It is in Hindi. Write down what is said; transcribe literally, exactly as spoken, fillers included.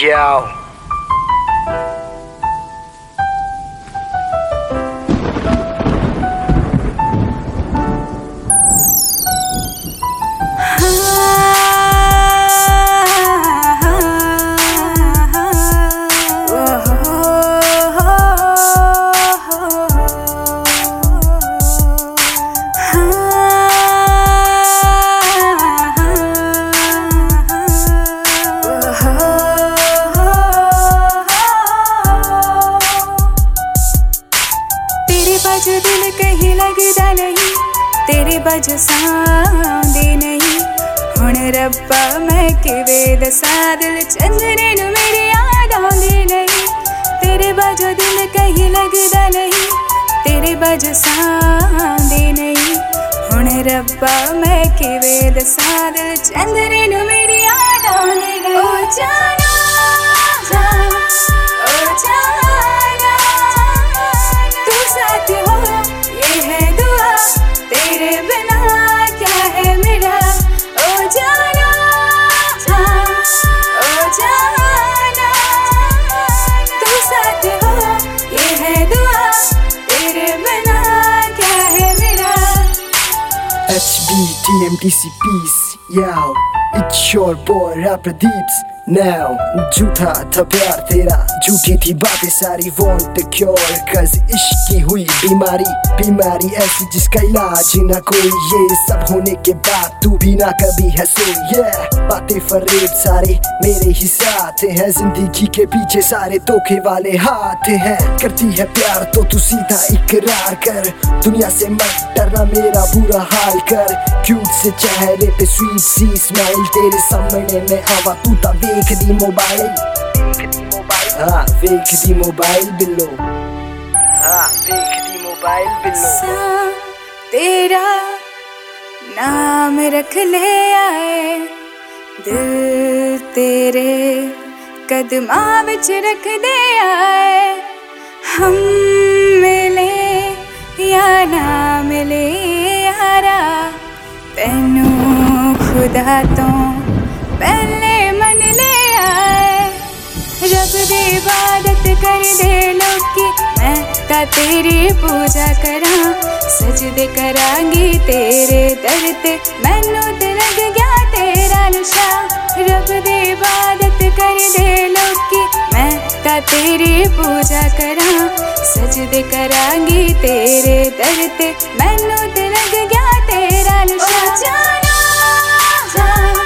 Yo. जो दिल कहीं लगदा नहीं तेरे वजह साउंदे नहीं हुण रब्बा मैं किवें दसां दिल चंदरे नूं मेरी याद आउंदी नहीं तेरे वजह दिल कहीं लगदा नहीं तेरे वजह साउंदे नहीं हुण रब्बा मैं किवें दसां दिल चंदरे नूं मेरी याद आउंदी नहीं ओ जाना जाना ओ जाना तू साथ हो ये है दुआ तेरे बिना क्या है मेरा ओ जाना ओ जाना तू साथ हो ये है दुआ तेरे बिना क्या है मेरा H B T M D C Peace, yo. It's your boy rapper Deeps now. झूठा था प्यार तेरा, झूठी थी बातें सारी. Want the cure cause इश्क की हुई बीमारी, बीमारी ऐसी जिसका इलाज ना कोई. ये सब होने के बाद तू भी ना कभी हंसो. yeah बातें फरेब सारे मेरे ही साथ हैं. जिंदगी के पीछे सारे धोखे वाले हाथ हैं. करती है प्यार तो तू सीधा इकरार कर. दुनिया से मत डरना मेरा बुरा हाल कर. क्यूट से चेहरे पे स्वीट सी स्माइल तेरे सामने में आवा तू ता वेख दी मोबाइल. हाँ वेख दी मोबाइल बिल्लो. हाँ वेख दी मोबाइल बिल्लो. तेरा नाम रख ले आए दिल तेरे कदमां विच रख दे आए. हम मिले या ना मिले यारा तैनू खुदा तो पहले मन ले आए. रब दी इबादत कर दे लोकी मैं ता तेरी पूजा करा. सजदे करांगी तेरे दर ते मैनू ते लग गया तेरा नशा. रब दी इबादत कर दे लोकी मैं ता तेरी पूजा करा. सजदे करांगी तेरे दर ते मैनू ते लग गया तेरा नशा. जाना जाना